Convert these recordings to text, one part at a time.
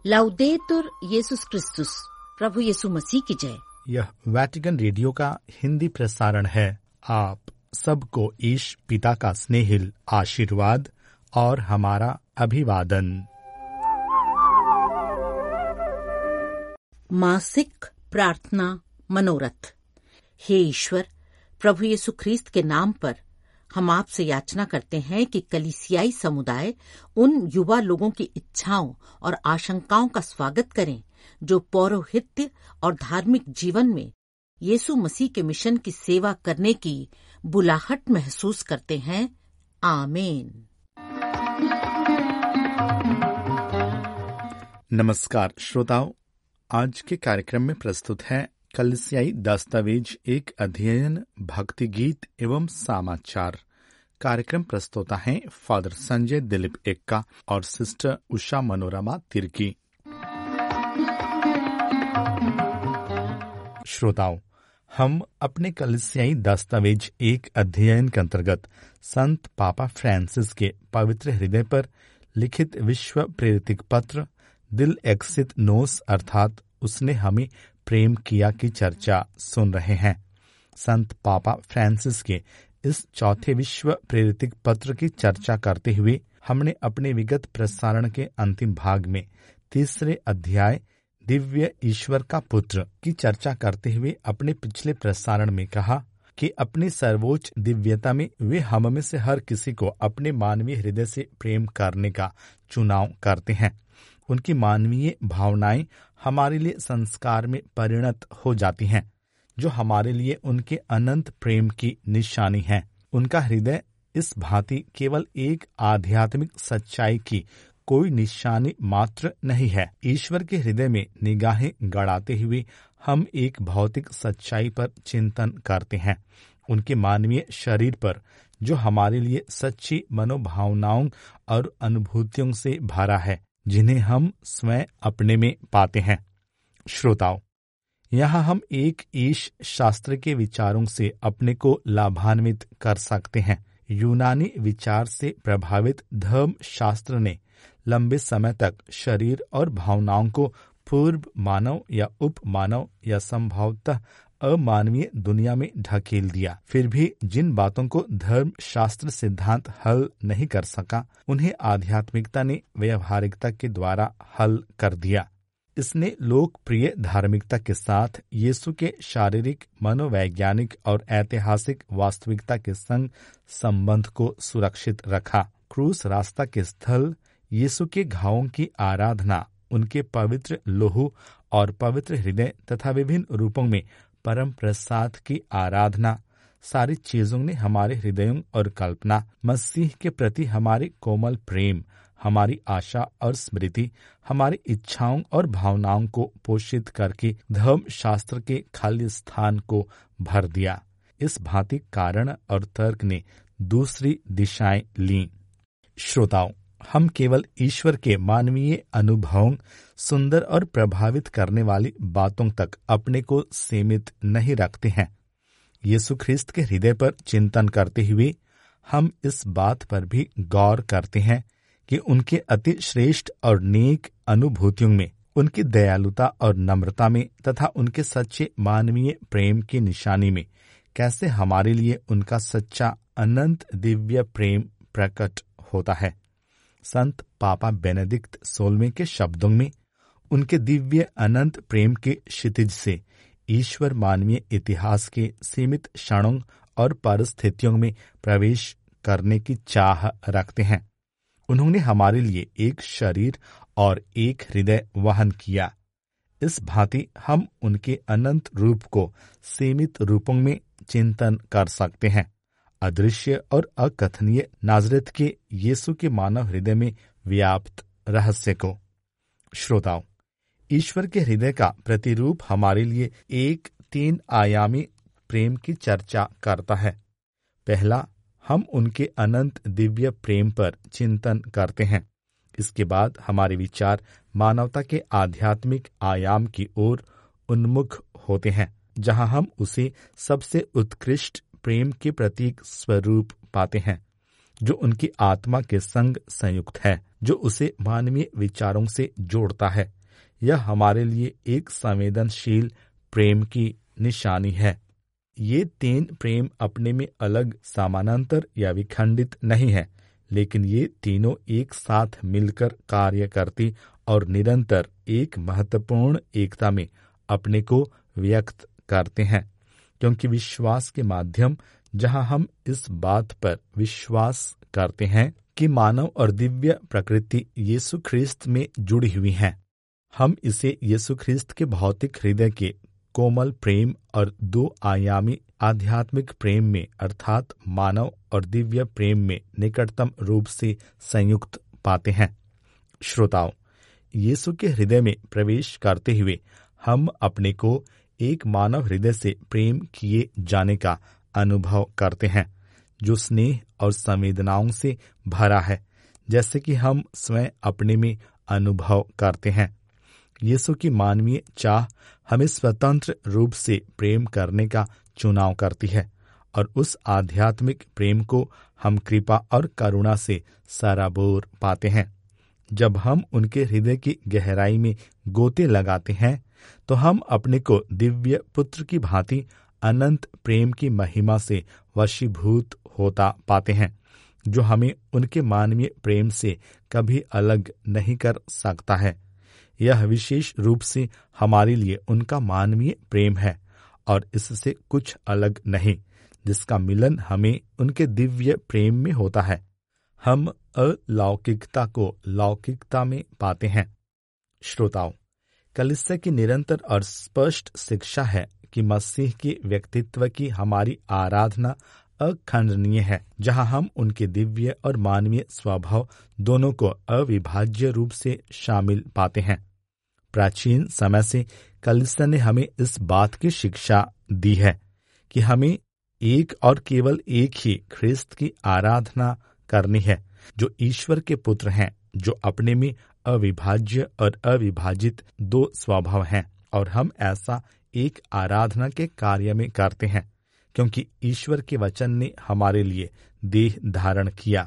लाउदेतुर येसुस क्रिस्तुस, प्रभु यीशु मसीह की जय। यह वैटिकन रेडियो का हिंदी प्रसारण है। आप सबको ईश पिता का स्नेहिल आशीर्वाद और हमारा अभिवादन। मासिक प्रार्थना मनोरथ। हे ईश्वर, प्रभु यीशु ख्रीस्त के नाम पर हम आपसे याचना करते हैं कि कलीसियाई समुदाय उन युवा लोगों की इच्छाओं और आशंकाओं का स्वागत करें जो पौरोहित्य और धार्मिक जीवन में यीशु मसीह के मिशन की सेवा करने की बुलाहट महसूस करते हैं। आमीन। नमस्कार श्रोताओं, आज के कार्यक्रम में प्रस्तुत है कलीसियाई दस्तावेज एक अध्ययन, भक्ति गीत एवं समाचार। कार्यक्रम प्रस्तुता हैं फादर संजय दिलीप एक्का और सिस्टर उषा मनोरमा तिर्की। श्रोताओं, हम अपने कलीसियाई दस्तावेज एक अध्ययन के अंतर्गत संत पापा फ्रांसिस के पवित्र हृदय पर लिखित विश्व प्रेरित पत्र दिल एक्सित नोस अर्थात उसने हमें प्रेम किया की चर्चा सुन रहे हैं। संत पापा फ्रांसिस के इस चौथे विश्व प्रेरित पत्र की चर्चा करते हुए हमने अपने विगत प्रसारण के अंतिम भाग में तीसरे अध्याय दिव्य ईश्वर का पुत्र की चर्चा करते हुए अपने पिछले प्रसारण में कहा कि अपनी सर्वोच्च दिव्यता में वे हम में से हर किसी को अपने मानवीय हृदय से प्रेम करने का चुनाव करते हैं। उनकी मानवीय भावनाएं हमारे लिए संस्कार में परिणत हो जाती हैं, जो हमारे लिए उनके अनंत प्रेम की निशानी है। उनका हृदय इस भांति केवल एक आध्यात्मिक सच्चाई की कोई निशानी मात्र नहीं है। ईश्वर के हृदय में निगाहें गड़ाते हुए हम एक भौतिक सच्चाई पर चिंतन करते हैं, उनके मानवीय शरीर पर, जो हमारे लिए सच्ची मनोभावनाओं और अनुभूतियों से भरा है, जिन्हें हम स्वयं अपने में पाते हैं। श्रोताओं, यहाँ हम एक ईश शास्त्र के विचारों से अपने को लाभान्वित कर सकते हैं। यूनानी विचार से प्रभावित धर्म शास्त्र ने लंबे समय तक शरीर और भावनाओं को पूर्व मानव या उप मानव या संभवतः अमानवीय दुनिया में ढकेल दिया। फिर भी जिन बातों को धर्म शास्त्र सिद्धांत हल नहीं कर सका, उन्हें आध्यात्मिकता ने व्यवहारिकता के द्वारा हल कर दिया। इसने लोकप्रिय धार्मिकता के साथ यीशु के शारीरिक, मनोवैज्ञानिक और ऐतिहासिक वास्तविकता के संग संबंध को सुरक्षित रखा। क्रूस रास्ता के स्थल, यीशु के घावों की आराधना, उनके पवित्र लोहू और पवित्र हृदय तथा विभिन्न रूपों में परम प्रसाद की आराधना, सारी चीजों ने हमारे हृदयों और कल्पना, मसीह के प्रति हमारे कोमल प्रेम, हमारी आशा और स्मृति, हमारी इच्छाओं और भावनाओं को पोषित करके धर्म शास्त्र के खाली स्थान को भर दिया। इस भांति कारण और तर्क ने दूसरी दिशाएं लीं। श्रोताओं, हम केवल ईश्वर के मानवीय अनुभवों, सुंदर और प्रभावित करने वाली बातों तक अपने को सीमित नहीं रखते हैं। यीशु ख्रीस्त के हृदय पर चिंतन करते हुए हम इस बात पर भी गौर करते हैं कि उनके अति श्रेष्ठ और नेक अनुभूतियों में, उनकी दयालुता और नम्रता में तथा उनके सच्चे मानवीय प्रेम की निशानी में कैसे हमारे लिए उनका सच्चा अनंत दिव्य प्रेम प्रकट होता है। संत पापा बेनेडिक्ट 16वें के शब्दों में, उनके दिव्य अनंत प्रेम के क्षितिज से ईश्वर मानवीय इतिहास के सीमित क्षणों और परिस्थितियों में प्रवेश करने की चाह रखते हैं। उन्होंने हमारे लिए एक शरीर और एक हृदय वहन किया। इस भांति हम उनके अनंत रूप को सीमित रूपों में चिंतन कर सकते हैं। अदृश्य और अकथनीय नाजरेत के यीशु के मानव हृदय में व्याप्त रहस्य को। श्रोताओं, ईश्वर के हृदय का प्रतिरूप हमारे लिए एक 3 आयामी प्रेम की चर्चा करता है। पहला, हम उनके अनंत दिव्य प्रेम पर चिंतन करते हैं। इसके बाद हमारे विचार मानवता के आध्यात्मिक आयाम की ओर उन्मुख होते हैं, जहां हम उसे सबसे उत्कृष्ट प्रेम के प्रतीक स्वरूप पाते हैं, जो उनकी आत्मा के संग संयुक्त है, जो उसे मानवीय विचारों से जोड़ता है। यह हमारे लिए एक संवेदनशील प्रेम की निशानी है। ये 3 प्रेम अपने में अलग, समानांतर या विखंडित नहीं है, लेकिन ये तीनों एक साथ मिलकर कार्य करती और निरंतर एक महत्वपूर्ण एकता में अपने को व्यक्त करते हैं। क्योंकि विश्वास के माध्यम जहां हम इस बात पर विश्वास करते हैं कि मानव और दिव्य प्रकृति यीशु ख्रिस्त में जुड़ी हुई हैं, हम इसे यीशु ख्रिस्त के भौतिक हृदय के कोमल प्रेम और 2 आयामी आध्यात्मिक प्रेम में अर्थात मानव और दिव्य प्रेम में निकटतम रूप से संयुक्त पाते हैं। श्रोताओ, यीशु के हृदय में प्रवेश करते हुए हम अपने को एक मानव हृदय से प्रेम किए जाने का अनुभव करते हैं, जो स्नेह और संवेदनाओं से भरा है, जैसे कि हम स्वयं अपने में अनुभव करते हैं। यीशु की मानवीय चाह हमें स्वतंत्र रूप से प्रेम करने का चुनाव करती है और उस आध्यात्मिक प्रेम को हम कृपा और करुणा से सराबोर पाते हैं। जब हम उनके हृदय की गहराई में गोते लगाते हैं तो हम अपने को दिव्य पुत्र की भांति अनंत प्रेम की महिमा से वशीभूत होता पाते हैं, जो हमें उनके मानवीय प्रेम से कभी अलग नहीं कर सकता है। यह विशेष रूप से हमारे लिए उनका मानवीय प्रेम है और इससे कुछ अलग नहीं, जिसका मिलन हमें उनके दिव्य प्रेम में होता है। हम अलौकिकता को लौकिकता में पाते हैं। श्रोताओं, कलीसिया की निरंतर और स्पष्ट शिक्षा है कि मसीह के व्यक्तित्व की हमारी आराधना अखंडनीय है, जहां हम उनके दिव्य और मानवीय स्वभाव दोनों को अविभाज्य रूप से शामिल पाते हैं। प्राचीन समय से कलीसिया ने हमें इस बात की शिक्षा दी है कि हमें एक और केवल एक ही ख्रिस्त की आराधना करनी है, जो ईश्वर के पुत्र हैं, जो अपने में अविभाज्य और अविभाजित 2 स्वभाव हैं, और हम ऐसा एक आराधना के कार्य में करते हैं क्योंकि ईश्वर के वचन ने हमारे लिए देह धारण किया।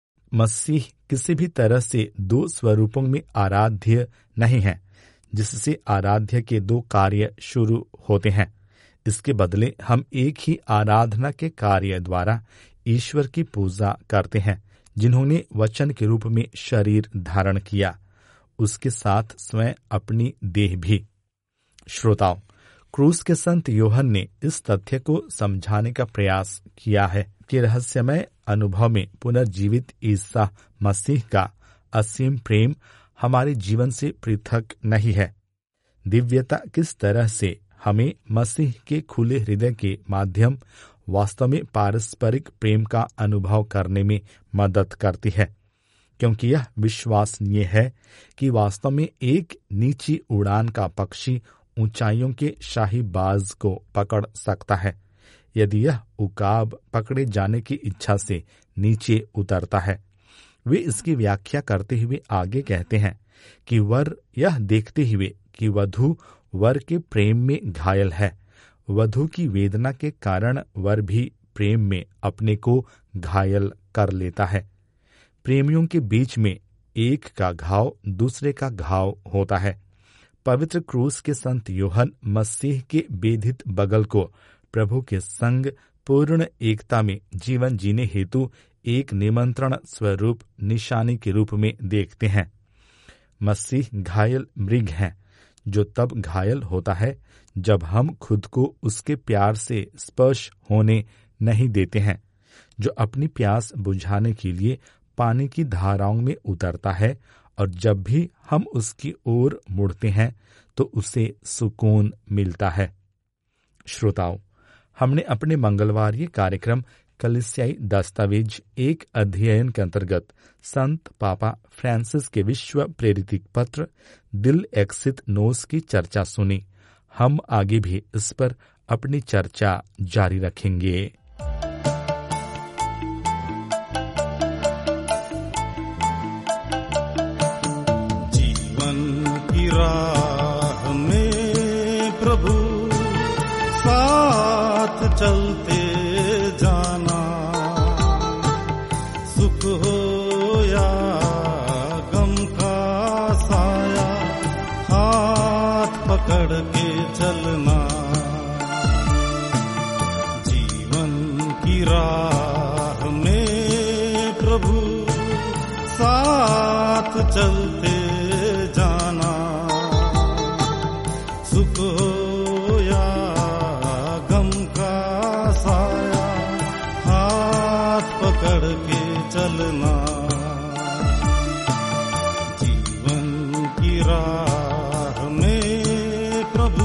मसीह किसी भी तरह से 2 स्वरूपों में आराध्य नहीं है, जिससे आराध्य के 2 कार्य शुरू होते हैं। इसके बदले हम एक ही आराधना के कार्य द्वारा ईश्वर की पूजा करते हैं, जिन्होंने वचन के रूप में शरीर धारण किया, उसके साथ स्वयं अपनी देह भी। श्रोताओं, क्रूस के संत यूहन्ना ने इस तथ्य को समझाने का प्रयास किया है कि रहस्यमय अनुभव में पुनर्जीवित ईसा मसीह का असीम प्रेम हमारे जीवन से पृथक नहीं है। दिव्यता किस तरह से हमें मसीह के खुले हृदय के माध्यम वास्तव में पारस्परिक प्रेम का अनुभव करने में मदद करती है, क्योंकि यह विश्वसनीय है कि वास्तव में एक नीची उड़ान का पक्षी ऊंचाइयों के शाहीबाज को पकड़ सकता है यदि यह उकाब पकड़े जाने की इच्छा से नीचे उतरता है। वे इसकी व्याख्या करते हुए आगे कहते हैं कि वर यह देखते हुए कि वधू वर के प्रेम में घायल है, वधू की वेदना के कारण वर भी प्रेम में अपने को घायल कर लेता है। प्रेमियों के बीच में एक का घाव दूसरे का घाव होता है। पवित्र क्रूस के संत यूहन्ना मसीह के बेधित बगल को प्रभु के संग पूर्ण एकता में जीवन जीने हेतु एक निमंत्रण स्वरूप निशानी के रूप में देखते हैं। मसीह घायल मृग है, जो तब घायल होता है जब हम खुद को उसके प्यार से स्पर्श होने नहीं देते हैं, जो अपनी प्यास बुझाने के लिए पानी की धाराओं में उतरता है, और जब भी हम उसकी ओर मुड़ते हैं तो उसे सुकून मिलता है। श्रोताओं, हमने अपने मंगलवारी कार्यक्रम कलीसियाई दस्तावेज एक अध्ययन के अंतर्गत संत पापा फ्रांसिस के विश्व प्रेरित पत्र दिल एक्सित नोस की चर्चा सुनी। हम आगे भी इस पर अपनी चर्चा जारी रखेंगे। राह में प्रभु साथ चलते जाना, सुख हो या राह में प्रभु साथ चलते जाना, सुख हो या गम का साया हाथ पकड़ के चलना, जीवन की राह में प्रभु।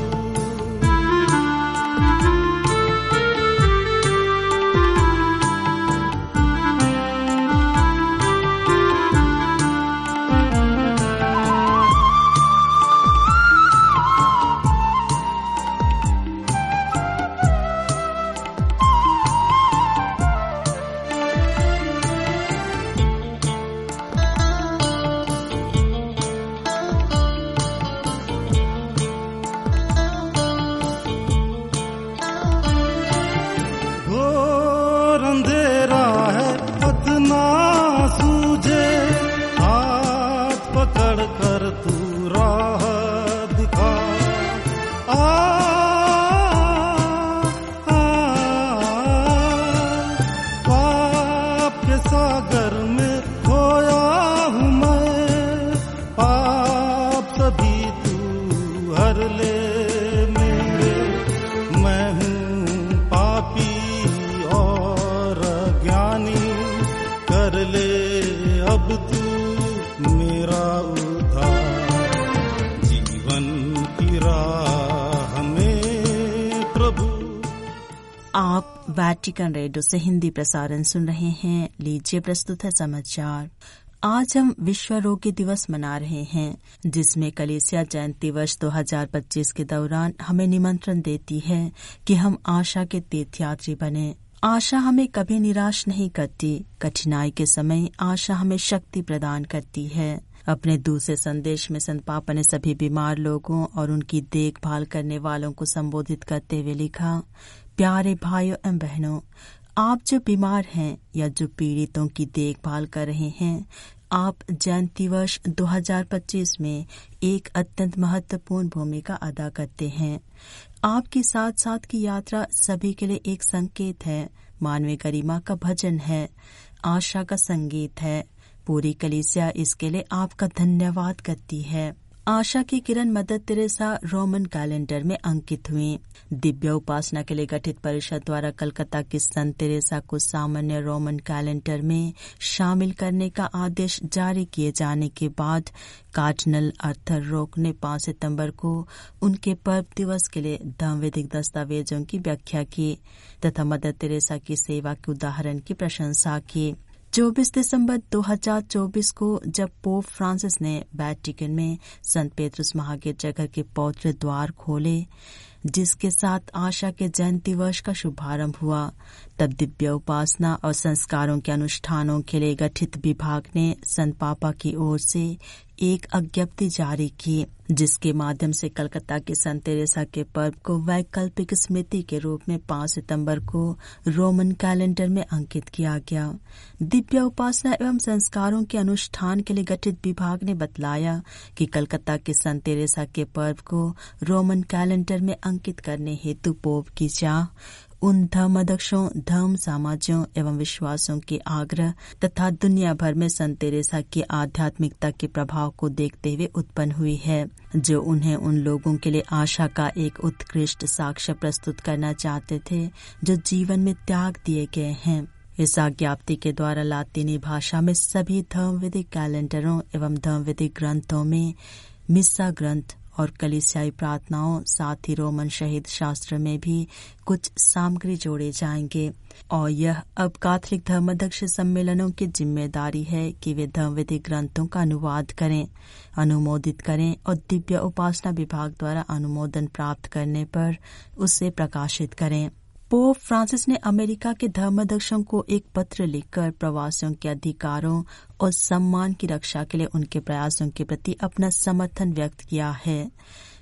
आप वैटिकन रेडियो से हिंदी प्रसारण सुन रहे हैं। लीजिए प्रस्तुत है समाचार। आज हम विश्व आरोग्य दिवस मना रहे हैं, जिसमें कलीसिया जयंती वर्ष 2025 के दौरान हमें निमंत्रण देती है कि हम आशा के तीर्थयात्री बने। आशा हमें कभी निराश नहीं करती। कठिनाई के समय आशा हमें शक्ति प्रदान करती है। अपने दूसरे संदेश में संत पापा ने सभी बीमार लोगों और उनकी देखभाल करने वालों को संबोधित करते हुए लिखा, प्यारे भाइयों एवं बहनों, आप जो बीमार हैं या जो पीड़ितों की देखभाल कर रहे हैं, आप जयंती वर्ष 2025 में एक अत्यंत महत्वपूर्ण भूमिका अदा करते हैं। आपकी साथ साथ की यात्रा सभी के लिए एक संकेत है, मानवीय गरिमा का भजन है, आशा का संगीत है। पूरी कलीसिया इसके लिए आपका धन्यवाद करती है। आशा की किरण मदर तेरेसा रोमन कैलेंडर में अंकित हुई। दिव्य उपासना के लिए गठित परिषद द्वारा कलकत्ता की संत तेरेसा को सामान्य रोमन कैलेंडर में शामिल करने का आदेश जारी किए जाने के बाद कार्डिनल आर्थर रोक ने 5 सितंबर को उनके पर्व दिवस के लिए धर्मवैदिक दस्तावेजों की व्याख्या की तथा मदर तेरेसा की सेवा के उदाहरण की प्रशंसा की। 24 दिसंबर 2024 को जब पोप फ्रांसिस ने वैटिकन में संत पेट्रुस महागिरजाघर के पवित्र द्वार खोले, जिसके साथ आशा के जयंती वर्ष का शुभारंभ हुआ, तब दिव्य उपासना और संस्कारों के अनुष्ठानों के लिए गठित विभाग ने संत पापा की ओर से एक अज्ञप्ति जारी की, जिसके माध्यम से कलकत्ता के संत तेरेसा के पर्व को वैकल्पिक स्मृति के रूप में 5 सितंबर को रोमन कैलेंडर में अंकित किया गया। दिव्य उपासना एवं संस्कारों के अनुष्ठान के लिए गठित विभाग ने बतलाया कि कलकत्ता के संत तेरेसा के पर्व को रोमन कैलेंडर में अंकित करने हेतु पोप की चाह उन धर्माध्यक्षों, धर्म समाजों एवं विश्वासों के आग्रह तथा दुनिया भर में संत तेरेसा की आध्यात्मिकता के प्रभाव को देखते हुए उत्पन्न हुई है, जो उन्हें उन लोगों के लिए आशा का एक उत्कृष्ट साक्ष्य प्रस्तुत करना चाहते थे जो जीवन में त्याग दिए गए हैं। इस आज्ञप्ति के द्वारा लातीनी भाषा में सभी धर्मवैदिक कैलेंडरों एवं धर्मवैदिक ग्रंथों में मिस्सा ग्रंथ और कलीसियाई प्रार्थनाओं, साथ ही रोमन शहीद शास्त्र में भी कुछ सामग्री जोड़े जाएंगे और यह अब कैथोलिक धर्माध्यक्ष सम्मेलनों की जिम्मेदारी है कि वे धर्मवैदिक ग्रंथों का अनुवाद करें, अनुमोदित करें और दिव्य उपासना विभाग द्वारा अनुमोदन प्राप्त करने पर उसे प्रकाशित करें। पोप फ्रांसिस ने अमेरिका के धर्माध्यक्षों को एक पत्र लिखकर प्रवासियों के अधिकारों और सम्मान की रक्षा के लिए उनके प्रयासों के प्रति अपना समर्थन व्यक्त किया है।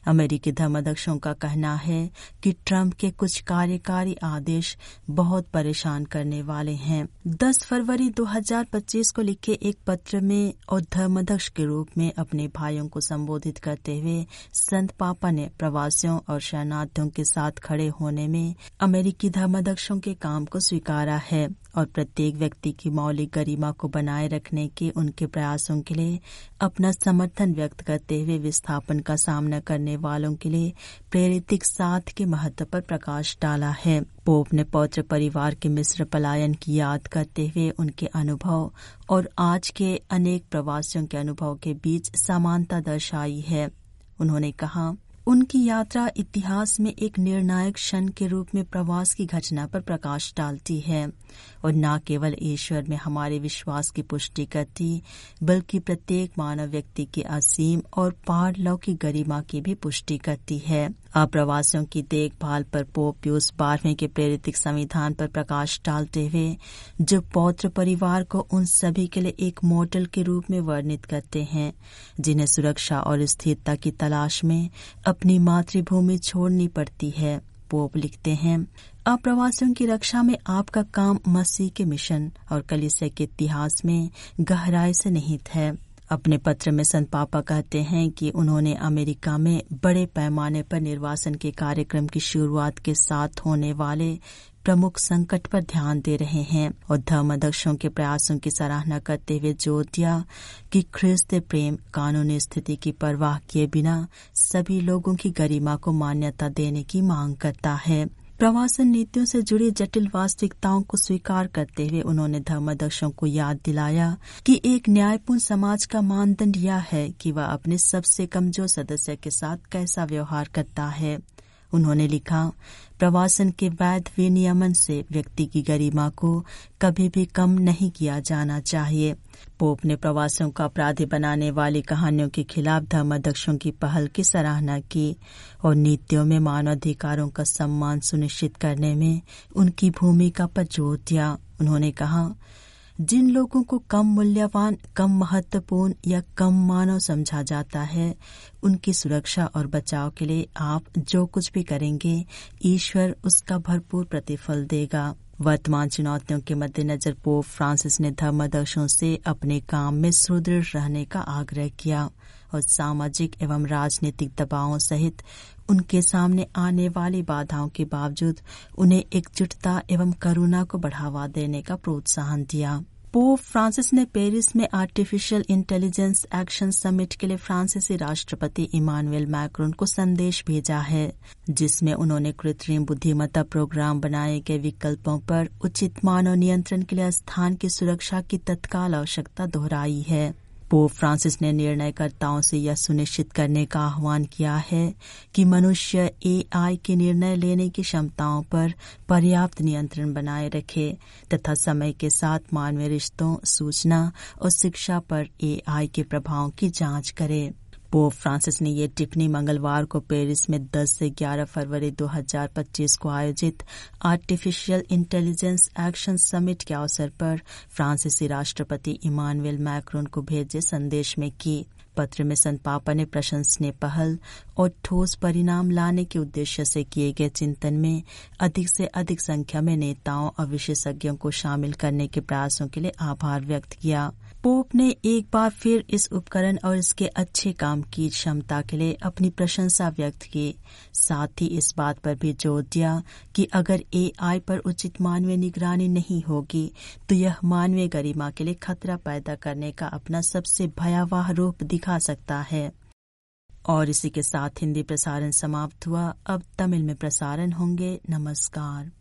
अमेरिकी धर्माध्यक्षों का कहना है कि ट्रंप के कुछ कार्यकारी आदेश बहुत परेशान करने वाले हैं। 10 फरवरी 2025 को लिखे एक पत्र में और धर्माध्यक्ष के रूप में अपने भाइयों को संबोधित करते हुए संत पापा ने प्रवासियों और शरणार्थियों के साथ खड़े होने में अमेरिकी धर्माध्यक्षों के काम को स्वीकारा है और प्रत्येक व्यक्ति की मौलिक गरिमा को बनाए रखने के उनके प्रयासों के लिए अपना समर्थन व्यक्त करते हुए विस्थापन का सामना करने वालों के लिए प्रेरितिक साथ के महत्व पर प्रकाश डाला है। पोप ने पौत्र परिवार के मिस्र पलायन की याद करते हुए उनके अनुभव और आज के अनेक प्रवासियों के अनुभव के बीच समानता दर्शाई है। उन्होंने कहा, उनकी यात्रा इतिहास में एक निर्णायक क्षण के रूप में प्रवास की घटना पर प्रकाश डालती है और न केवल ईश्वर में हमारे विश्वास की पुष्टि करती बल्कि प्रत्येक मानव व्यक्ति की असीम और पारलौकिक गरिमा की भी पुष्टि करती है। अप्रवासियों की देखभाल पर पोप पियुस 12वें के प्रेरितिक संविधान पर प्रकाश डालते हुए जो पौत्र परिवार को उन सभी के लिए एक मॉडल के रूप में वर्णित करते हैं जिन्हें सुरक्षा और स्थिरता की तलाश में अपनी मातृभूमि छोड़नी पड़ती है। पोप लिखते हैं, अप्रवासियों की रक्षा में आपका काम मसीह के मिशन और कलीसिया के इतिहास में गहराई से निहित है। अपने पत्र में संत पापा कहते हैं कि उन्होंने अमेरिका में बड़े पैमाने पर निर्वासन के कार्यक्रम की शुरुआत के साथ होने वाले प्रमुख संकट पर ध्यान दे रहे हैं और धर्माध्यक्षों के प्रयासों की सराहना करते हुए जोर दिया कि ख्रिस्त प्रेम कानूनी स्थिति की परवाह किए बिना सभी लोगों की गरिमा को मान्यता देने की मांग करता है। प्रवासन नीतियों से जुड़ी जटिल वास्तविकताओं को स्वीकार करते हुए उन्होंने धर्माध्यक्षों को याद दिलाया कि एक न्यायपूर्ण समाज का मानदंड यह है कि वह अपने सबसे कमजोर सदस्य के साथ कैसा व्यवहार करता है। उन्होंने लिखा, प्रवासन के वैध विनियमन से व्यक्ति की गरिमा को कभी भी कम नहीं किया जाना चाहिए। पोप ने प्रवासियों को अपराधी बनाने वाली कहानियों के खिलाफ धर्माध्यक्षों की पहल की सराहना की और नीतियों में मानवाधिकारों का सम्मान सुनिश्चित करने में उनकी भूमिका पर जोर दिया। उन्होंने कहा, जिन लोगों को कम मूल्यवान, कम महत्वपूर्ण या कम मानव समझा जाता है, उनकी सुरक्षा और बचाव के लिए आप जो कुछ भी करेंगे, ईश्वर उसका भरपूर प्रतिफल देगा। वर्तमान चुनौतियों के मद्देनजर पोप फ्रांसिस ने धर्माध्यक्षों से अपने काम में सुदृढ़ रहने का आग्रह किया और सामाजिक एवं राजनीतिक दबावों सहित उनके सामने आने वाली बाधाओं के बावजूद उन्हें एकजुटता एवं करुणा को बढ़ावा देने का प्रोत्साहन दिया। पोप फ्रांसिस ने पेरिस में आर्टिफिशियल इंटेलिजेंस एक्शन समिट के लिए फ्रांसीसी राष्ट्रपति इमानुएल मैक्रोन को संदेश भेजा है, जिसमें उन्होंने कृत्रिम बुद्धिमत्ता प्रोग्राम बनाए गए विकल्पों पर उचित मानव नियंत्रण के लिए स्थान की सुरक्षा की तत्काल आवश्यकता दोहराई है। पोप फ्रांसिस ने निर्णयकर्ताओं से यह सुनिश्चित करने का आह्वान किया है कि मनुष्य एआई के निर्णय लेने की क्षमताओं पर पर्याप्त नियंत्रण बनाए रखे तथा समय के साथ मानवीय रिश्तों, सूचना और शिक्षा पर एआई के प्रभाव की जांच करे। पोप फ्रांसिस ने ये टिप्पणी मंगलवार को पेरिस में 10 से 11 फरवरी 2025 को आयोजित आर्टिफिशियल इंटेलिजेंस एक्शन समिट के अवसर पर फ्रांसीसी राष्ट्रपति इमानुएल मैक्रोन को भेजे संदेश में की। पत्र में संत पापा ने प्रशंसनीय पहल और ठोस परिणाम लाने के उद्देश्य से किए गए चिंतन में अधिक से अधिक संख्या में नेताओं और विशेषज्ञों को शामिल करने के प्रयासों के लिए आभार व्यक्त किया। पोप ने एक बार फिर इस उपकरण और इसके अच्छे काम की क्षमता के लिए अपनी प्रशंसा व्यक्त की। साथ ही इस बात पर भी जोर दिया कि अगर एआई पर उचित मानवीय निगरानी नहीं होगी तो यह मानवीय गरिमा के लिए खतरा पैदा करने का अपना सबसे भयावह रूप दिखा सकता है। और इसी के साथ हिंदी प्रसारण समाप्त हुआ। अब तमिल में प्रसारण होंगे। नमस्कार।